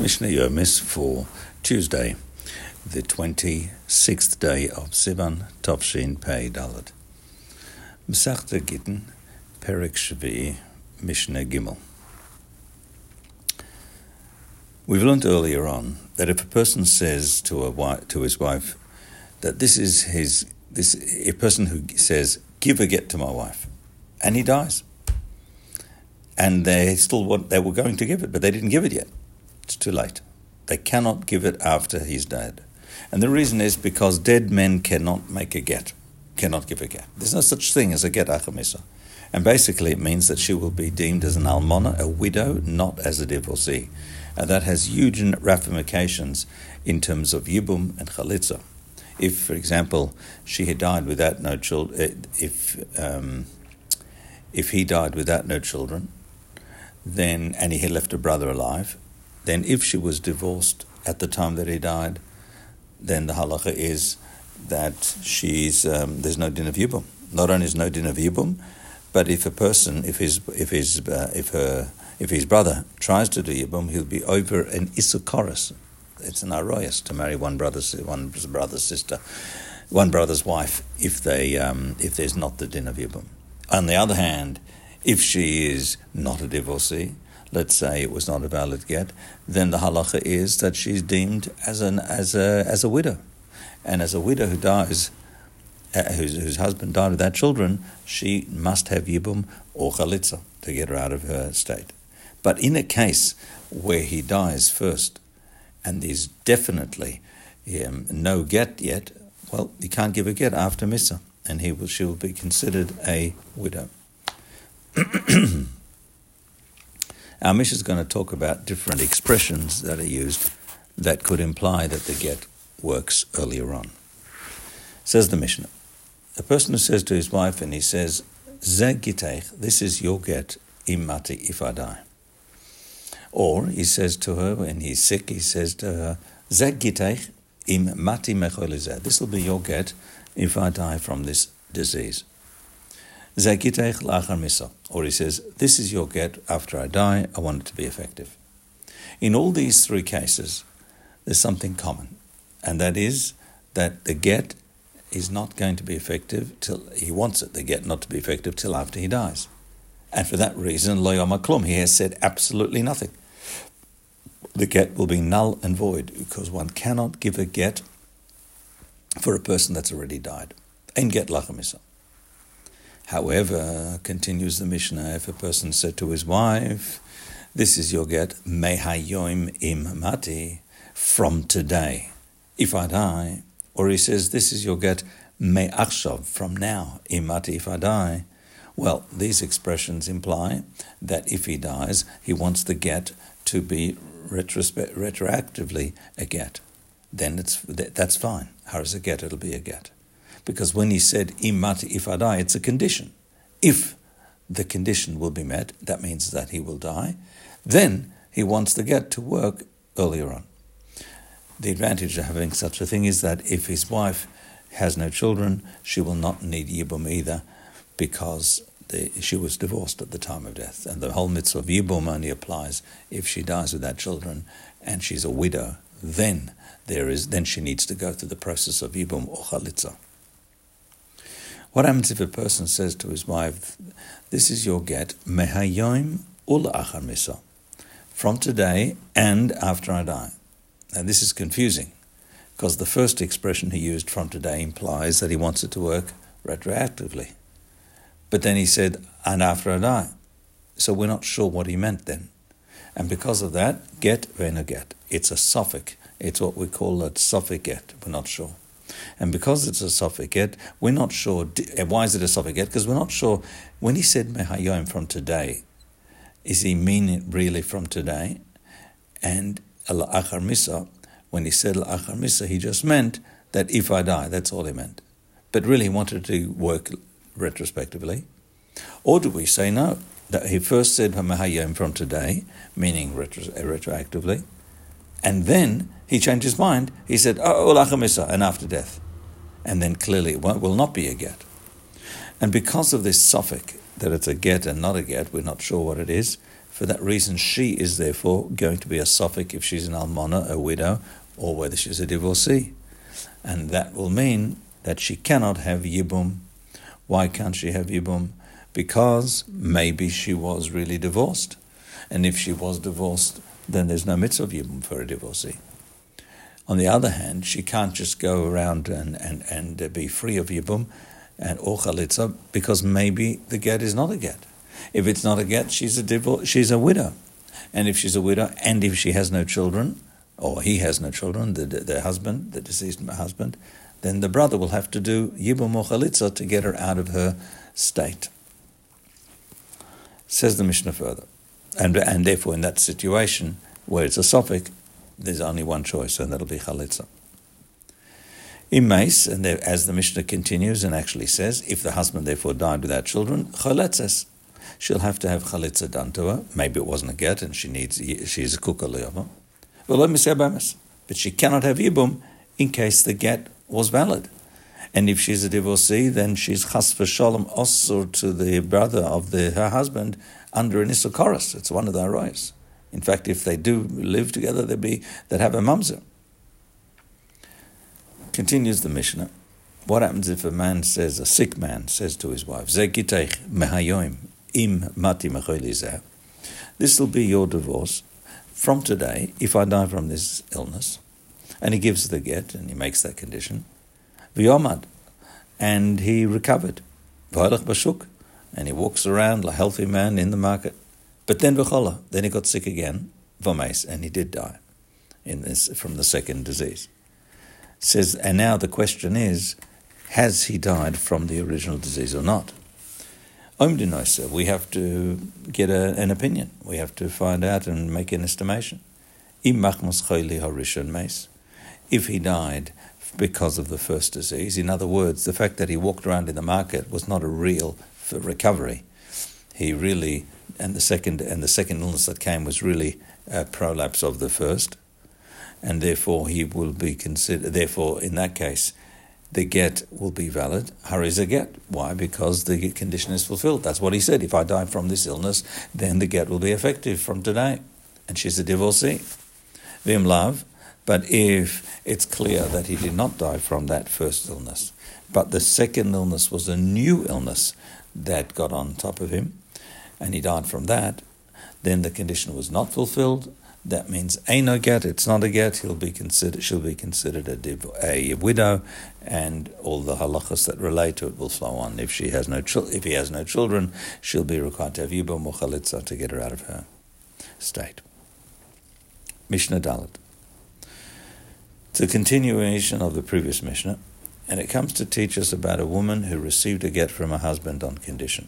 Mishnah Yomis for Tuesday, the 26th day of Sivan, Tavshin Pei Dalet. Masechta Gittin, Perek Shvi, Mishnah Gimel. We've learned earlier on that if a person says to his wife that a person who says, "Give a get to my wife," and he dies, and they were going to give it, but they didn't give it yet. It's too late. They cannot give it after he's dead. And the reason is because dead men cannot make a get, cannot give a get. There's no such thing as a get achamisa. And basically it means that she will be deemed as an almana, a widow, not as a divorcee. And that has huge ramifications in terms of yibum and chalitza. If, for example, she had died without no children, if he died without no children, then and he had left a brother alive, then if she was divorced at the time that he died, then the halacha is that there's no din of yibum. Not only is no din of yibum, but if his brother tries to do yibum, he'll be over an isukoros. It's an arayas to marry one brother's sister, one brother's wife, if there's not the din of yibum. On the other hand, if she is not a divorcee, let's say it was not a valid get, then the halacha is that she's deemed as a widow, and as a widow who dies, whose husband died without children, she must have yibum or chalitza to get her out of her state. But in a case where he dies first, and there's definitely no get yet, well, you can't give a get after misa, and she will be considered a widow. Our Mishnah is going to talk about different expressions that are used that could imply that the get works earlier on. Says the Mishnah, a person who says to his wife, and he says, "Ze giteich, this is your get, im mati, if I die." Or he says to her, when he's sick, he says to her, "Ze giteich, im mati mecholizeh, this will be your get if I die from this disease." Ze giteich lachar misa. Or he says, "This is your get after I die, I want it to be effective." In all these three cases, there's something common, and that is that the get is not going to be effective till he wants it, the get not to be effective till after he dies. And for that reason, lo yoma klum, he has said absolutely nothing. The get will be null and void, because one cannot give a get for a person that's already died. Ein get lachar misa. However, continues the Mishnah, if a person said to his wife, "This is your get, mehayoim im mati, from today, if I die," or he says, "This is your get, me'achshav, from now, im mati, if I die," well, these expressions imply that if he dies, he wants the get to be retroactively a get. Then that's fine. How is a get? It'll be a get. Because when he said, "Im mati, if I die," it's a condition. If the condition will be met, that means that he will die, then he wants the get to work earlier on. The advantage of having such a thing is that if his wife has no children, she will not need yibum either, because she was divorced at the time of death. And the whole mitzvah of yibum only applies if she dies without children and she's a widow. Then she needs to go through the process of yibum or chalitza. What happens if a person says to his wife, "This is your get, mehayoim ul'achar misa, from today and after I die"? Now this is confusing, because the first expression he used, "from today," implies that he wants it to work retroactively. But then he said, "and after I die." So we're not sure what he meant then. And because of that, get vena get. It's a suffix. It's what we call a suffix get. We're not sure. And because it's a suffix get, we're not sure. Why is it a suffix get? Because we're not sure. When he said mehayoim, from today, is he mean it really from today? And al-achar misa, when he said al-achar misa, he just meant that if I die, that's all he meant. But really he wanted to work retrospectively. Or do we say no, that he first said mehayoim, from today, meaning retroactively, and then he changed his mind. He said, "Oh, lachar misa," and after death. And then clearly it will not be a get. And because of this suffix, that it's a get and not a get, we're not sure what it is. For For that reason, she is therefore going to be a suffix if she's an almana, a widow, or whether she's a divorcee. And that will mean that she cannot have yibum. Why can't she have yibum? Because maybe she was really divorced. And if she was divorced, then there's no mitzvah of yibum for a divorcee. On the other hand, she can't just go around and be free of yibum or chalitza because maybe the get is not a get. If it's not a get, she's a widow. And if she's a widow and if she has no children, or he has no children, the husband, the deceased husband, then the brother will have to do yibum or chalitza to get her out of her state. Says the Mishnah further. And therefore in that situation where it's a suffix, there's only one choice, and that'll be chalitza. In Meis, and as the Mishnah continues and actually says, if the husband therefore died without children, chaletzes, she'll have to have chalitza done to her. Maybe it wasn't a get, and she's a kukah liyava. Well, let me say about but she cannot have yibum in case the get was valid. And if she's a divorcee, then she's chas v'shalom osur to the brother of her husband under an issur koros. It's one of the arayos. In fact, if they do live together, they'd have a mamzer. Continues the Mishnah. What happens if a sick man says to his wife, Ze giteich mehayoim im mati mecholi zeh. This will be your divorce from today if I die from this illness. And he gives the get and he makes that condition. V'yomad, and he recovered. V'halach bashuk, and he walks around like a healthy man in the market. But then v'chola, then he got sick again, v'meis, and he did die from the second disease. Says, and now the question is, has he died from the original disease or not? Omdinoisa, we have to get an opinion. We have to find out and make an estimation. Im machmas chayli harishon meis. If he died because of the first disease, in other words, the fact that he walked around in the market was not a real recovery. He really, and the second illness that came was really a prolapse of the first, and therefore he will be considered. Therefore, in that case, the get will be valid. Hariz a get. Why? Because the condition is fulfilled. That's what he said. If I die from this illness, then the get will be effective from today, and she's a divorcee. Vim lav. But if it's clear that he did not die from that first illness, but the second illness was a new illness that got on top of him, and he died from that, then the condition was not fulfilled. That means ain't no get, it's not a get, she'll be considered a widow, and all the halachas that relate to it will flow on. If he has no children, she'll be required to have yibum or chalitza to get her out of her state. Mishnah Dalet. It's a continuation of the previous Mishnah, and it comes to teach us about a woman who received a get from her husband on condition.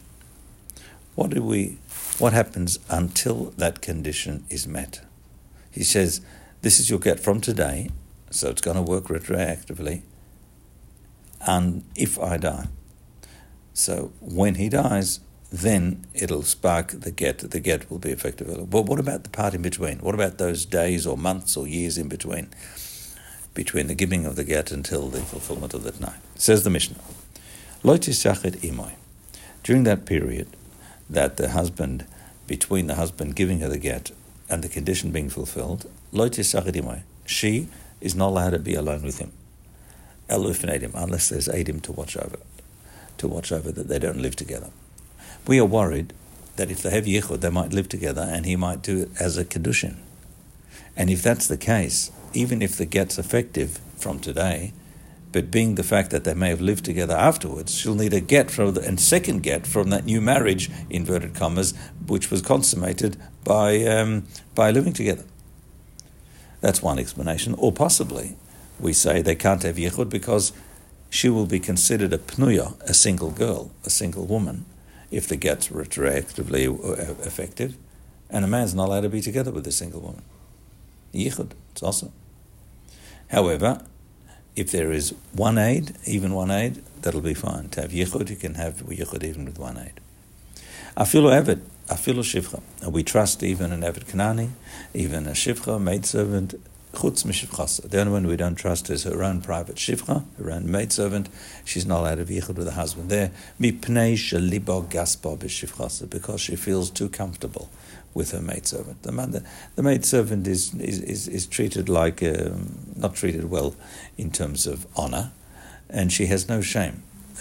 What happens until that condition is met? He says, this is your get from today, so it's going to work retroactively, and if I die. So when he dies, then it'll spark the get. The get will be effective. But what about the part in between? What about those days or months or years in between the giving of the get until the fulfillment of the t'nai? Says the Mishnah, Lo tisachet imoy. During that period, that between the husband giving her the get and the condition being fulfilled, Lo tisachet imoy. She is not allowed to be alone with him, unless there's Adim to watch over that they don't live together. We are worried that if they have yichud, they might live together and he might do it as a kedushin. And if that's the case, even if the get's effective from today, but being the fact that they may have lived together afterwards, she'll need a get and second get from that new marriage, inverted commas, which was consummated by living together. That's one explanation. Or possibly, we say they can't have yichud because she will be considered a pnuya, a single girl, a single woman, if the get's retroactively effective, and a man's not allowed to be together with a single woman. Yichud, it's awesome. However, if there is one aid, that'll be fine. To have yichud, you can have yichud even with one aid. Afilu eved, afilu shivcha. We trust even an eved kanani, even a shivcha, maidservant, chutz mishivchasa. The only one we don't trust is her own private shivcha, her own maidservant. She's not allowed to have yichud with her husband there. Mipnei shelibo gaspa b'shivchasa, because she feels too comfortable with her maidservant. The maidservant is treated like not treated well in terms of honor, and she has no shame.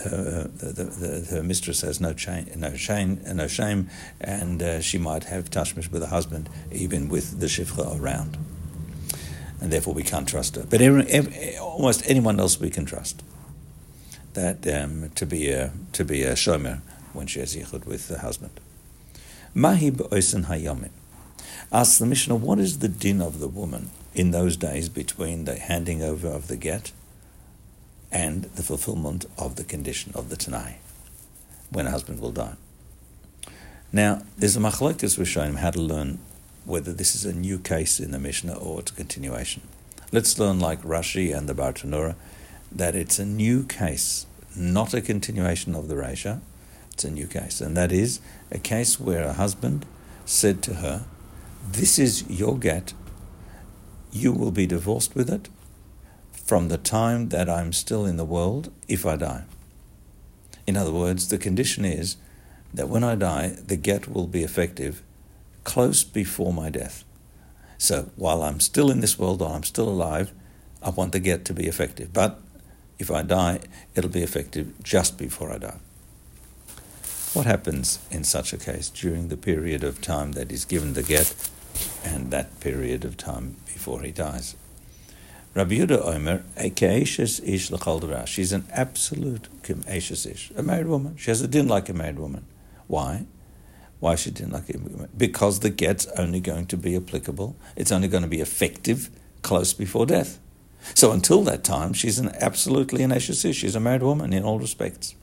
Her mistress has no shame, and she might have tashmish with her husband, even with the shifcha around, and therefore we can't trust her. But almost anyone else we can trust. That to be a shomer when she has yichud with the husband. Mahi b'oisen hayomim. Asks the Mishnah, what is the din of the woman in those days between the handing over of the get and the fulfillment of the condition of the Tanai, when a husband will die? Now, there's a machlokes rishonim how to learn whether this is a new case in the Mishnah or it's a continuation. Let's learn like Rashi and the Bartanura, that it's a new case, not a continuation of the Reisha. It's a new case, and that is a case where a husband said to her, this is your get, you will be divorced with it from the time that I'm still in the world if I die. In other words, the condition is that when I die, the get will be effective close before my death. So while I'm still in this world, while I'm still alive, I want the get to be effective. But if I die, it'll be effective just before I die. What happens in such a case during the period of time that is given the get and that period of time before he dies? Rabbi Yehuda Omer, a ke'eshes ish l'chol davar. She's an absolute ke'eshes ish, a married woman. She has a din like a married woman. Why? Why she didn't like it? Because the get's only going to be applicable. It's only going to be effective close before death. So until that time, she's absolutely an eshes ish. She's a married woman in all respects.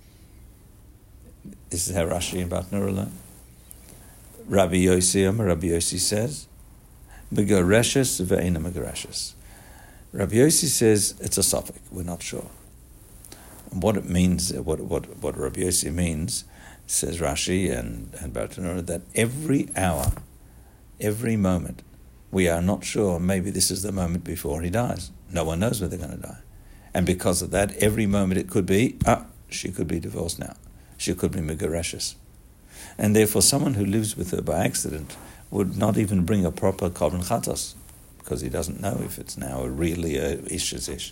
This is how Rashi and Bartanura learn. Rabbi Yossi says, Megareshes ve'ena megareshes. Rabbi Yossi says it's a suffix. We're not sure. And what it means, what Rabbi Yossi means, says Rashi and Bartanura, that every hour, every moment, we are not sure, maybe this is the moment before he dies. No one knows when they're going to die. And because of that, every moment it could be, she could be divorced now. She could be megareshes. And therefore someone who lives with her by accident would not even bring a proper korban chatos, because he doesn't know if it's now really a ish's ish.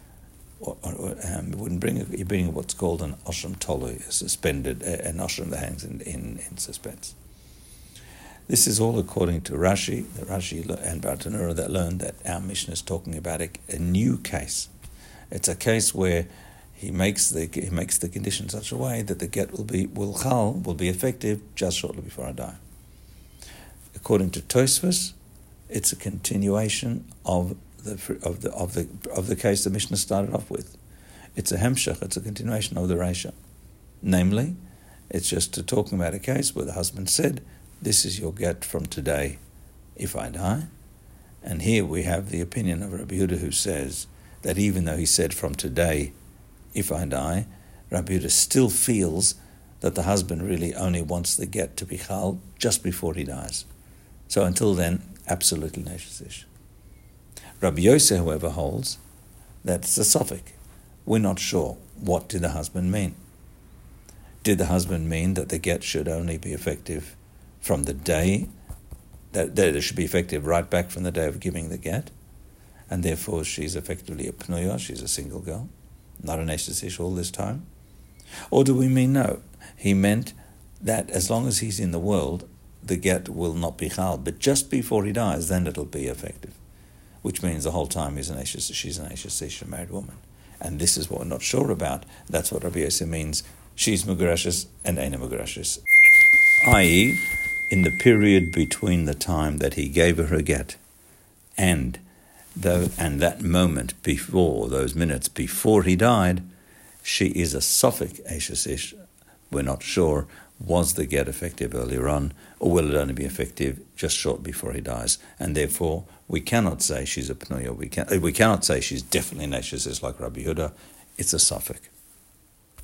Wouldn't bring what's called an osham tolui, a suspended, an osham that hangs in suspense. This is all according to Rashi and Bartanura that learned that our Mishnah is talking about a new case. It's a case where he makes the condition such a way that the get will be effective just shortly before I die. According to Tosfos, it's a continuation of the case the Mishnah started off with. It's a hemshech. It's a continuation of the Reisha. Namely, it's just talking about a case where the husband said, "This is your get from today, if I die." And here we have the opinion of Rabbi Yehuda, who says that even though he said from today, if I die, Rabbi Yehuda still feels that the husband really only wants the get to be chal just before he dies. So until then, absolutely neshesish. Rabbi Yosef, however, holds that it's a suffix. We're not sure. What did the husband mean? Did the husband mean that the get should only be effective from the day, that it should be effective right back from the day of giving the get, and therefore she's effectively a pnuya, she's a single girl, not an eshes all this time? Or do we mean no? He meant that as long as he's in the world, the get will not be chal, but just before he dies, then it'll be effective, which means the whole time she's an eshes, a married woman. And this is what we're not sure about. That's what Rabbi Yosef means. She's mugarashes and Eina mugarashes, i.e., in the period between the time that he gave her a get and that moment before, those minutes before he died, she is a suffix eshes. We're not sure, was the get effective earlier on, or will it only be effective just short before he dies? And therefore, we cannot say she's a pnuya. We cannot say she's definitely an eshes like Rabbi Yehuda. It's a suffix.